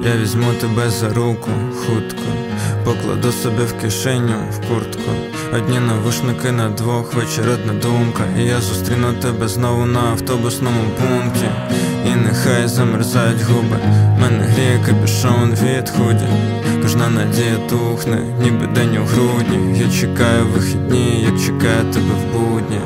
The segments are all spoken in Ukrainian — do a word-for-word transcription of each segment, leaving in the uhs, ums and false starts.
Я візьму тебе за руку, хутко, покладу собі в кишеню, в куртку. Одні навушники на двох, вечір одна думка. І я зустріну тебе знову на автобусному пункті. І нехай замерзають губи, мене гріє капюшон від худі. Кожна надія тухне, ніби день у грудні. Я чекаю вихідні, як чекаю тебе в будні.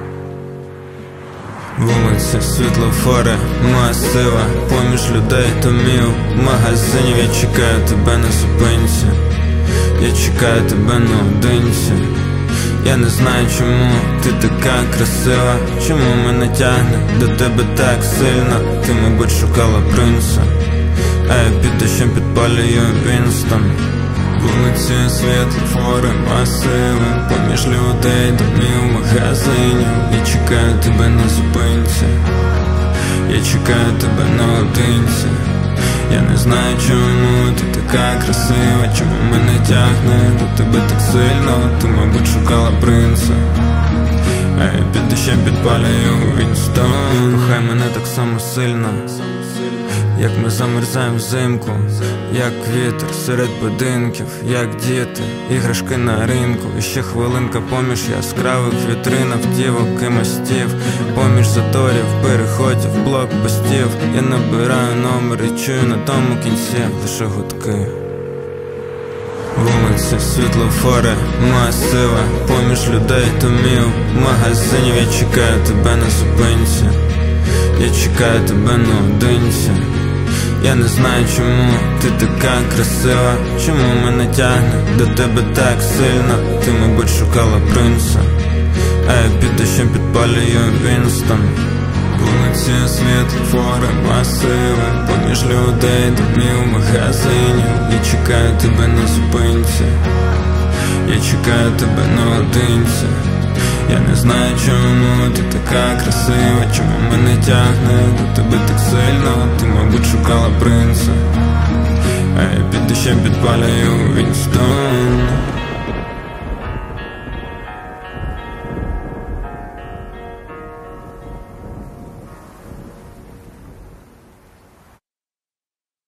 Вулиці, світлофори, моя сила, поміж людей томів, магазинів. Я чекаю тебе на зупинці, я чекаю тебе наодинці. Я не знаю, чому ти така красива, чому мене тягне до тебе так сильно. Ти, мабуть, шукала принца, а я під дощем підпалюю Вінстон. Вулиці, світлофори, масиви, поміж людей, домів, магазинів. Я чекаю тебе на зупинці, я чекаю тебе наодинці. Я не знаю, чому ти така красива, чому мене тягне до тебе так сильно. Ти, мабуть, шукала принца, а я під дощем підпалюю Вінстон. Кохай мене так само сильно, як ми замерзаємо взимку, як вітер серед будинків, як діти, іграшки на ринку. І ще хвилинка поміж яскравих вітрин автівок і мостів, поміж заторів, переходів, блокпостів. Я набираю номер і чую на тому кінці лише гудки. Вулиці, світлофори, моя сила, поміж людей томів, магазинів. Я чекаю тебе на зупинці, я чекаю тебе наодинці. Я не знаю, чому ти така красива, чому мене тягне до тебе так сильно. Ти, мабуть, шукала принца, а я під дощем підпалюю Вінстон. Вулиці, світлофори, масиви, поміж людей, домів, магазинів. Я чекаю тебе на зупинці, я чекаю тебе наодинці. Я не знаю, чому ти така красива, чому мене тягне до тебе так сильно. Ти, мабуть, шукала принца, а я під дощем підпалюю Вінстон.